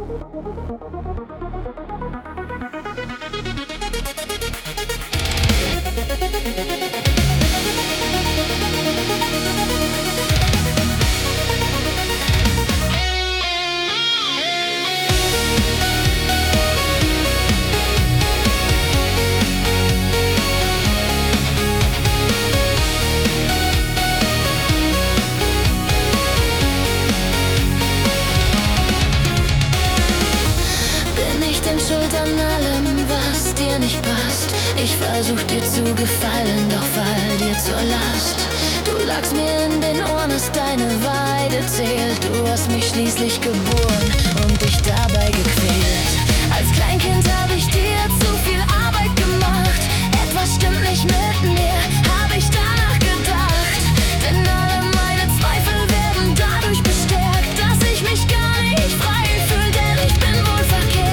An allem, was dir nicht passt. Ich versuch dir zu gefallen, doch fall dir zur Last. Du lagst mir in den Ohren, hast deine Weide zählt. Du hast mich schließlich geboren und dich dabei gequält. Als Kleinkind hab ich dir zu viel Arbeit gemacht. Etwas stimmt nicht mit mir, hab ich danach gedacht. Denn alle meine Zweifel werden dadurch bestärkt, dass ich mich gar nicht frei fühl, denn ich bin wohl verkehrt.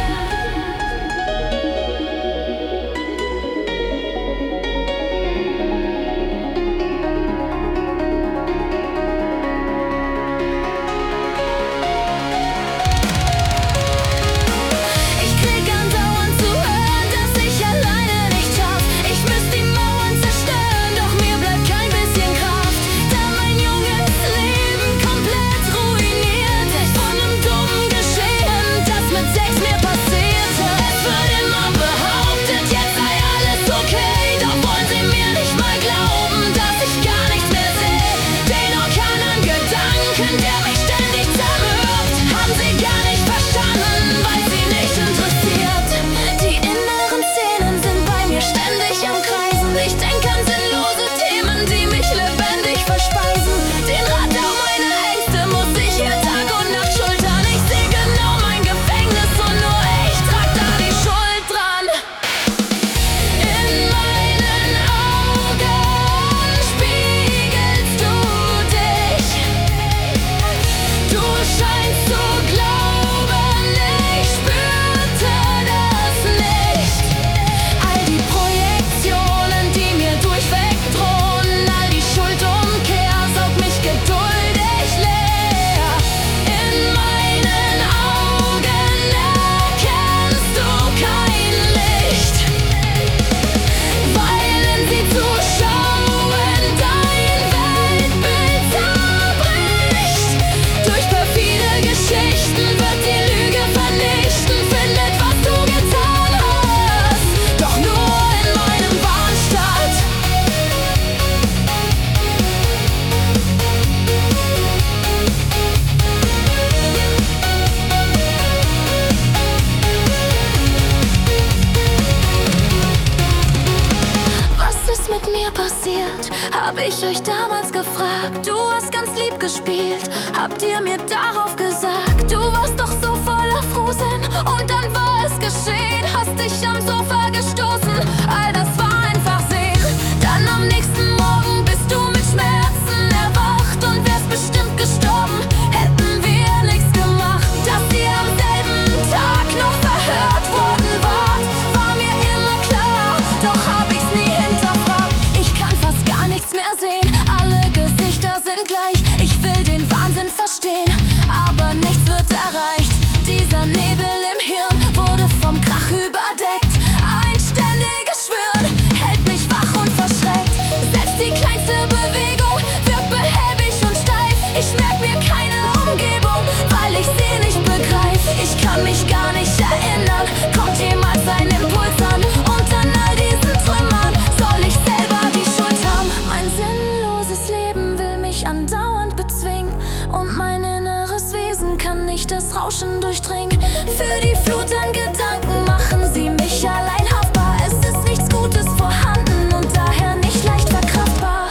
Hab ich euch damals gefragt, du hast ganz lieb gespielt. Habt ihr mir darauf gesagt, du warst doch so voller Frohsinn. Und dann war es geschehen, hast dich am Sofa gestoßen. All das war einfach Sehen. Dann am nächsten Morgen bist du mit Schmerzen erwacht und wärst bestimmt gestorben, hätten wir nichts gemacht. Dass ihr am selben Tag noch verhört worden wart, war mir immer klar, doch hab ich's nie hinterfragt. Ich kann fast gar nichts mehr sehen, alle Gesichter sind gleich. Ich will den Wahnsinn verstehen, aber nichts wird erreicht. Dieser Nebel im Hirn wurde vom Krach überdeckt. Ein ständiges Schwirren hält mich wach und verschreckt. Selbst die kleinste Bewegung wirkt behäbig und steif. Ich merk mir keine Umgebung, weil ich sie nicht begreif. Ich kann mich gar nicht erinnern, kommt jemals ein Impuls an? Und an all diesen Trümmern soll ich selber die Schuld haben. Mein sinnloses Leben will mich andauernd bezwingen, und mein inneres Wesen kann nicht das Rauschen durchdringen. Für die Flut an Gedanken machen sie mich allein haftbar. Es ist nichts Gutes vorhanden und daher nicht leicht verkraftbar.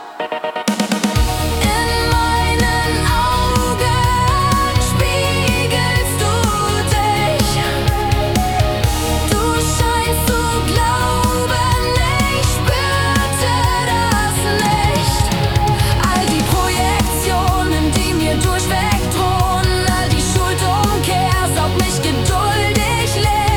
In meinen Augen spiegelst du dich. Du scheinst zu glauben, ich spürte das nicht. All die Projektionen, die mir durchweg drohen, all die Schuldumkehr saugt mich geduldig leer.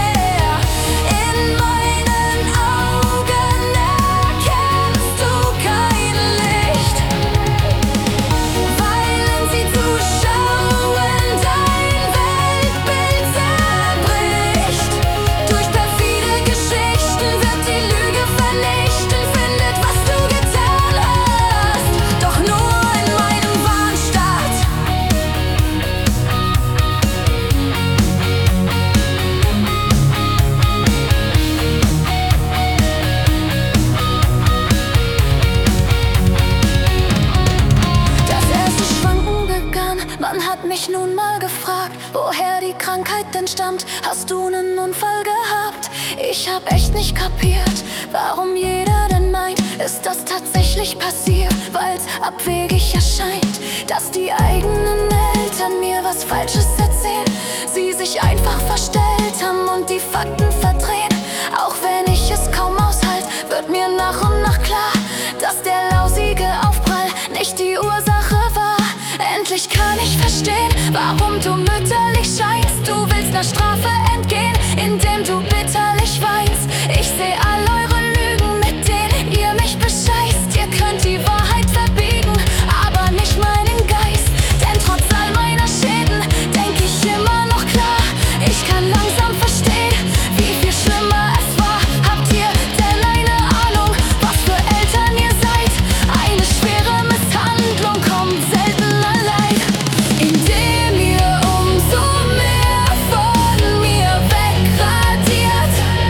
woher die Krankheit denn stammt. Hast du nen Unfall gehabt? Ich hab echt nicht kapiert, warum jeder denn meint, ist das tatsächlich passiert? Weil's abwegig erscheint, dass die eigenen Eltern mir was Falsches erzählen, sie sich einfach verstellt haben und die Fakten verdrehen. Auch wenn ich es kaum aushalt, wird mir nach und nach klar, dass der lausige Aufprall nicht die Ursache war. Endlich kann ich verstehen, warum du mütterlich scheinst. Du willst ner Strafe entgehen, indem du bitterlich weinst. Ich seh all eure Lügen, mit denen ihr mich bescheißt. Ihr könnt die Wahrheit verbiegen, aber nicht meinen Geist. Denn trotz all meiner Schäden denk ich immer noch klar. Ich kann langsam verstehen, wie viel schlimmer es war. Habt ihr denn eine Ahnung, was für Eltern ihr seid? Eine schwere Misshandlung kommt selten allein, indem ihr umso mehr von mir wegradiert.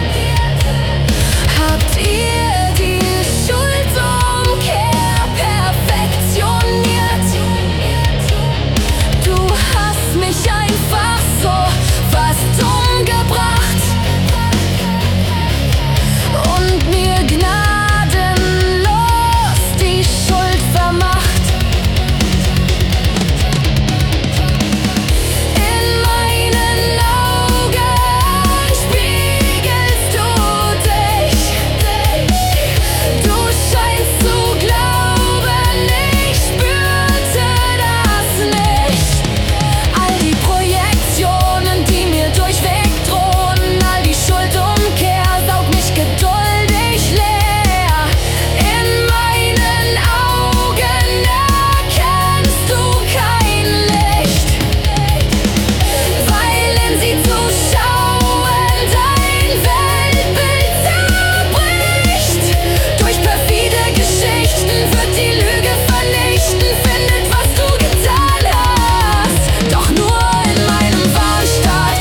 Habt ihr die Schuldumkehr perfektioniert? Du hast mich einfach so fast umgebracht und mir gnadenlos die Schuld vermacht. In meinen Augen spiegelst du dich. Du scheinst zu glauben, ich spürte das nicht. All die Projektionen, die mir durchweg drohen, all die Schuldumkehr saugt mich geduldig leer. In meinen Augen erkennst du kein Licht, weil in sie zu schauen dein Weltbild zerbricht. Durch perfide Geschichten wird die Lüge vernichten, findet, was du getan hast, doch nur in meinem Wahn statt.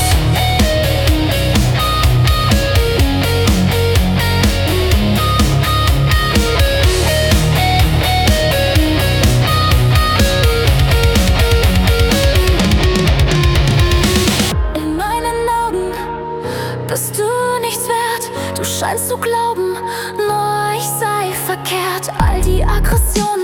In meinen Augen bist du nichts wert. Du scheinst zu glauben, nur ich sei verkehrt. All die Aggressionen